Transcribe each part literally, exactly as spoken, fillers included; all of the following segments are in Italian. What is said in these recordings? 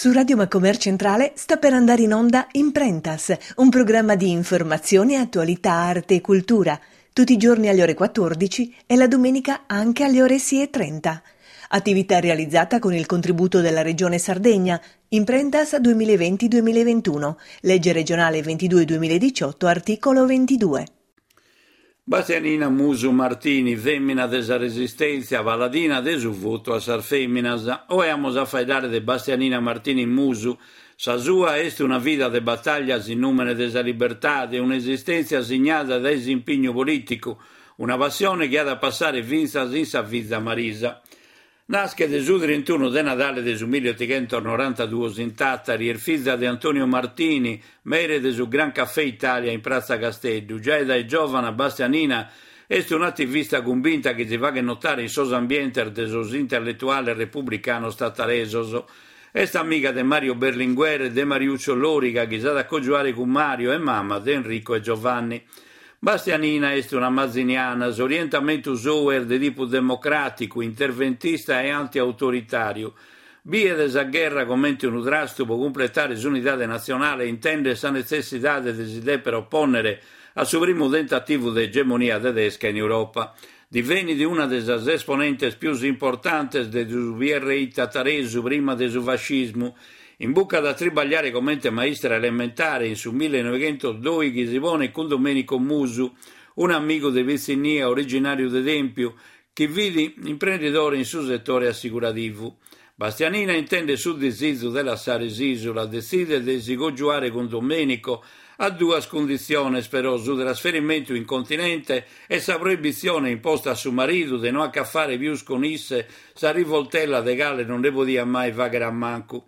Su Radio Macomer Centrale sta per andare in onda Imprentas, un programma di informazione, attualità, arte e cultura, tutti i giorni alle ore quattordici e la domenica anche alle ore sei e trenta. Attività realizzata con il contributo della Regione Sardegna, Imprentas duemilaventi duemilaventuno, legge regionale ventidue duemiladiciotto, articolo ventidue. Bastianina Musu Martini, femmina desa resistenza, valadina desu voto a sar femminas. Oeamos a faidare de Bastianina Martini Musu, sa sua est una vida de battaglias in numene desa libertà, de un'esistenza segnata da ese impegno politico, una passione che ha da passare finza in sa vita marisa. Nasce desu trentuno de Natale desu milleottocentonovantadue in Tattari, er figlia di Antonio Martini, mere desu Gran Caffè Italia in Piazza Castello. Già da giovane Bastianina est un'attivista convinta che si va a notare in sos ambientes de sos intellettuale repubblicano stataresos. Est amica de Mario Berlinguer e de Mariuccio Lorica, che sa da cogiuare con Mario e mamma de Enrico e Giovanni. Bastianina est una mazziniana, orientamento soer de tipo democratico, interventista e anti-autoritario. Vie de sa guerra commente un udrasto per completare l'unità nazionale, intende sa necessità de desiderio per opponere a suo primo tentativo di egemonia tedesca in Europa. Divenne di una delle esponentes più importanti del V R I tataresu prima del fascismo, in buca da tribagliare come maestra elementare in su millenovecentodue che si pone con Domenico Musu, un amico di Vezzinia originario d'Empio, che vide imprenditore in suo settore assicurativo. Bastianina intende su desiderio della Saresisola, decide di si congiurare con Domenico a due condizioni, però, su trasferimento in continente e sa proibizione imposta a suo marito di non accaffare più con isse, sa rivoltella de gale non le podia mai vagare a manco.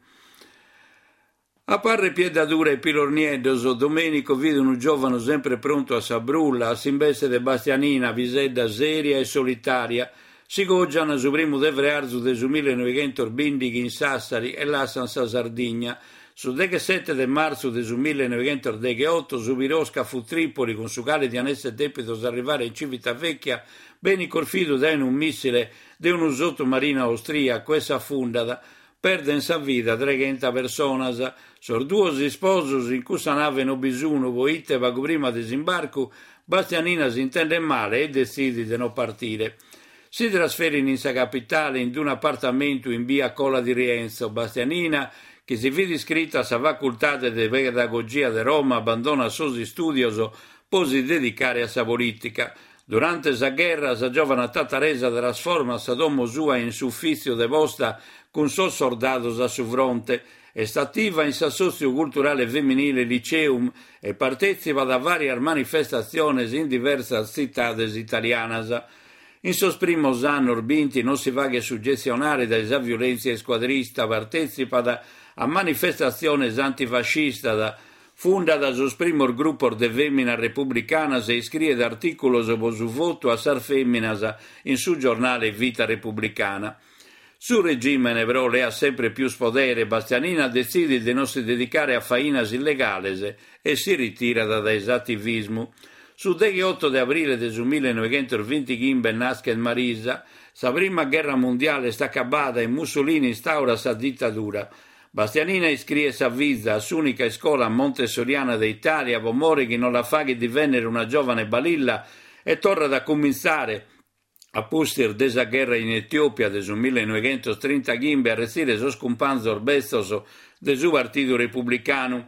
A parre piedatura e pilorniedoso, Domenico vide un giovane sempre pronto a sabrulla, a simbesse de Bastianina, visedda seria e solitaria, si goggiano su primo devrearzu de su millenovecentoventindici in Sassari e lasciano sa Sardegna. Su diciassette de marzo de su millenovecentodiciotto su Birosca fu Tripoli con su cale di anesse debito arrivare in Civitavecchia, beni corfido da un missile de un sottomarino austriaco e s'affundada, perde in sa vita trecento persone, sorduosi sposos in cui sa nave no bisuno, voite vago prima disimbarco, Bastianina si intende male e decide di non partire. Si trasferì in sa capitale in un appartamento in via Cola di Rienzo. Bastianina, che si vide iscritta a sa facoltà di pedagogia di Roma, abbandona suoi studios, posi dedicare a sa politica. Durante sa guerra, sa giovane tataresa trasforma sa domo sua in suffizio de posta con sos soldados a su fronte, è attiva in sa socioculturale femminile Liceum e partecipa da varie manifestazioni in diverse cittades italianas. In sos primos anni Binti non si va a suggezionare da esa violenza squadrista, partecipa da, a manifestazioni antifascista, da, funda da sos primos grupos de femmina repubblicanas e iscrive articolos su voto a sar femminas in su giornale Vita Repubblicana. Su regime però le ha sempre più spodere, Bastianina decide di non si dedicare a fainas illegales e si ritira da desattivismo. Su diciotto di aprile del millenovecentoventicinque nasce Marisa, sa prima guerra mondiale sta acabata e Mussolini instaura sa dittatura. Bastianina iscrive sa vita a s'unica scuola montessoriana d'Italia, pomore che non la fa che divennere una giovane balilla e torna da cominciare a pustir desa guerra in Etiopia del millenovecentotrentacinque a resire sos companzos orbestos del suo partito repubblicano,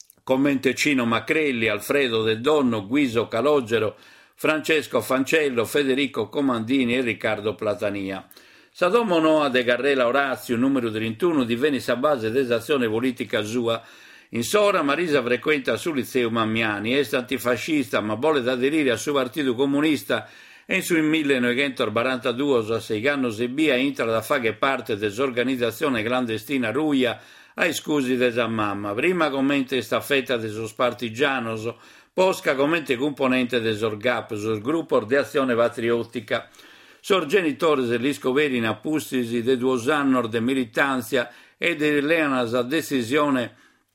come Cino Macrelli, Alfredo De Donno, Guiso Calogero, Francesco Fancello, Federico Comandini e Riccardo Platania. Sadomo Noa de Garrela Orazio, numero trentuno, divenne sa base dell'azione politica sua. In Sora Marisa frequenta sul liceo Mammiani, è antifascista ma vuole aderire al suo partito comunista e in sul millenovecentoquarantadue a sei anni Sebia entra da fare parte dell'organizzazione clandestina Ruia ai scusi de sa mamma, prima commente staffetta de sos partigianos, posca commente componente de sos G A P, sos gruppo di azione patriottica. Sor genitores dell'iscoverin appustisi de duos anni de militanza e de leanas a decisione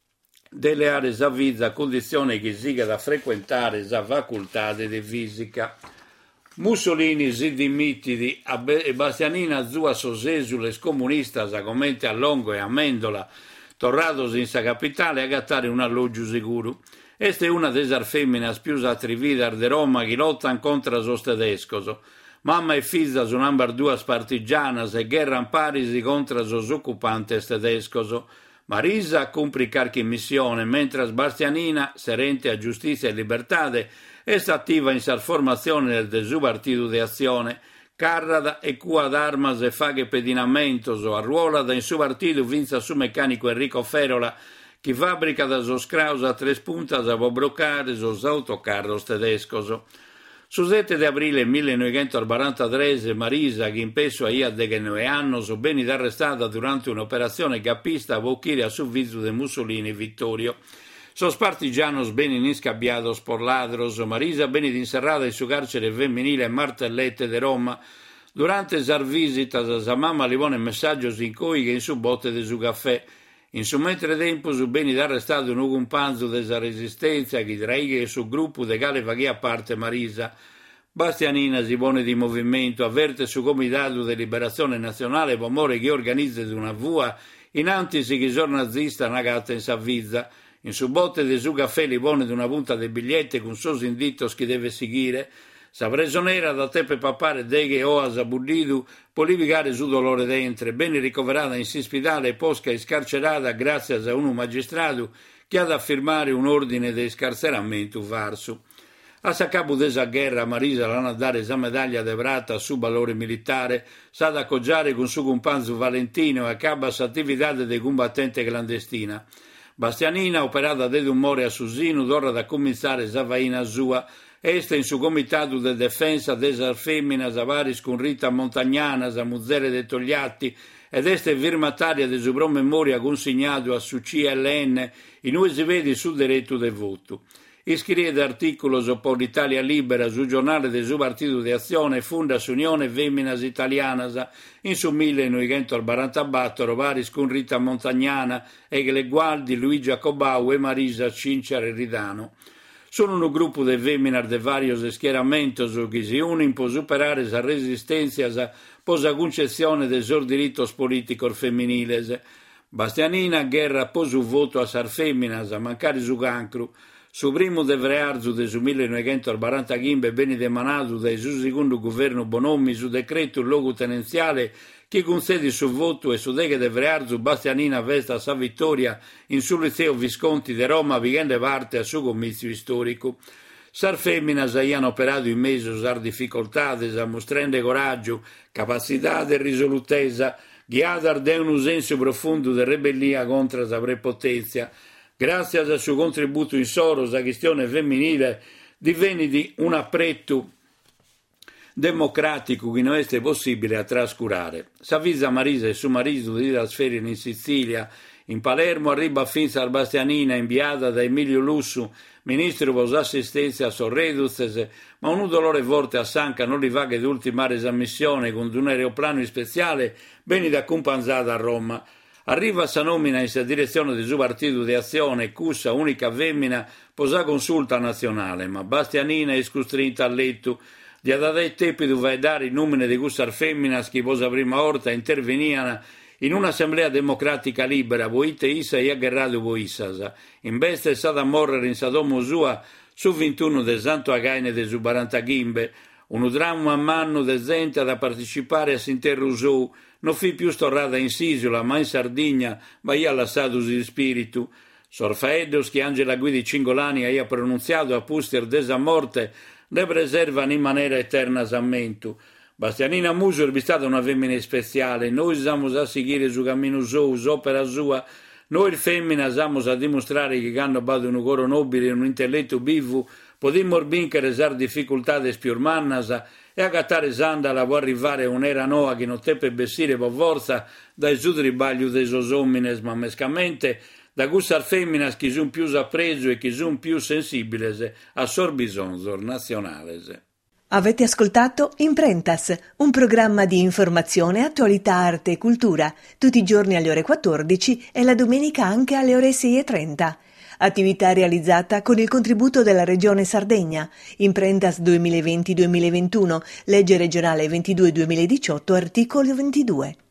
delle aree sa vita, condizione che siga da frequentare sa facoltà di fisica. Mussolini si dimitidi e Bastianina zua sosesule comunistas a commente a Longo e a Mendola torrados in sa capitale a gattare un alloggio sicuro. Esta è una delle femmine più attrividar de Roma che lottano contro los tedescos. Mamma e figlia sono ambardue partigianas e guerran parisi contro los occupantes tedescos. Marisa cumpri carchi in missione, mentre Bastianina, serente a giustizia e libertade, è attiva in sa formazione del suo partito di azione, carrada e cua d'armas e faghe pedinamentos o arruolada in suo partito vinza su meccanico Enrico Ferola, che fabbrica da sos craus a tres puntas a broccare sos autocarros tedescos. Su sette di aprile millenovecentoquarantatré Marisa, che in peso a ia diciannove anni, so beni arrestata durante un'operazione gappista a Bocchire a servizio de Mussolini Vittorio. Sos partigianos beni inscabbiados por ladros, Marisa beni inserrata in su carcere femminile Martellette de Roma. Durante sar visitas sa mamma li pone messaggios in cui che in su botte de su caffè. In su mentre tempo su beni arrestato un companzo della resistenza che traighe su gruppo de cale faghe a parte Marisa. Bastianina si pone di movimento, avverte su Comitato de Liberazione Nazionale pomore che organizza una vua in antisi che sono nazista nagata in Savvizza. In su botte de su caffè li pone di una punta de bigliette con sos inditos che deve seguire. Sa presonera da teppe papare deghe oas abullidu polivicare su dolore dentro, bene ricoverata in ospedale e posca e scarcerata grazie a un magistrato che ha da firmare un ordine di scarceramento farso. A sa capo desa guerra Marisa l'hanno a dare sa medaglia de prata su valore militare, sa da accoggiare con suo companzo Valentino e acaba sa attività de combattente clandestina. Bastianina, operata de umore a Susino, d'ora da cominciare sa vaina sua, este in su comitato de defensa desas femminas avaris con Rita Montagnanas a Muzzere de Togliatti ed este firmataria de su promemoria consegnato a su C L N in cui si vede su diritto del voto. Iscrive articolos por l'Italia Libera su giornale del suo partito di azione fonda su Unione Femminas Italianas in su millenovecentoquarantaquattro varis con Rita Montagnana e Glegualdi, Luigi Jacobau e Marisa Cinciare Ridano. Sono un gruppo di femminas de varios schieramentos che si unen per superare la resistenza per la concezione dei loro diritti politici femminili. Bastianina guerra per su voto a sar femminas a mancare su cancro. Su primo de vrearzu de su millenovecentoquarantacinque beni demanato dal suo secondo governo Bonomi su decreto luogotenenziale che concede su voto e su deghe de vrearzu Bastianina vesta sa vittoria in su liceo Visconti de Roma vigende parte a suo comizio storico. Sar femminas hanno operato in mezzo sar difficoltà, mostrando coraggio, capacità e risolutezza, guiata da un senso profondo di rebellia contro la prepotenza. Grazie al suo contributo in soro la questione femminile divenne un appretto democratico che non è possibile a trascurare. S'avvisa Marisa e suo marito di trasferire in Sicilia, in Palermo arriva fin a Bastianina inviata da Emilio Lussu, ministro per l'assistenza a Sorreduzes, ma un dolore forte a Sanca non li va che di ultimare esa missione con un aeroplano speciale ben da accompagnata a Roma. Arriva sa nomina in direzione del suo partito di azione, cussa unica femmina, posa consulta nazionale, ma Bastianina è costrinta a letto. Di adadai tempi doveva dare il nome di questa femmina che posa prima volta interveniva in un'assemblea democratica libera, voite issa e aggerrato voissas. In bestia è stata morrere in Sadomo sua su ventuno del Santo Againe del su Barantaghimbe, un dramma a mano de gente da partecipare a s'interrusou, non fu più storrata in Sisola, ma in Sardegna, ma ia lasciato di spirito. Sorfaedos che Angela Guidi Cingolani aia pronunziato a puster desa morte, ne preservano in maniera eterna sammento. Bastianina Muso è stata una femmina speciale, noi siamo a seguire su cammino suo, opera sua, noi femmine siamo a dimostrare che hanno avuto un cuore nobile e un intelletto vivo, podemmo vincere le difficoltà di spiurmannas e agattare sandala può arrivare a un'era nuova che non teppe bessire per forza dai suo tribaglio dei sosomines, ma mescamente da queste femmine che sono più appreso e che sono più sensibili a sorbisonzo nazionale. Avete ascoltato Imprentas, un programma di informazione, attualità, arte e cultura, tutti i giorni alle ore quattordici e la domenica anche alle ore sei e trenta. Attività realizzata con il contributo della Regione Sardegna. Imprentas duemilaventi duemilaventuno, legge regionale ventidue duemiladiciotto, articolo ventidue.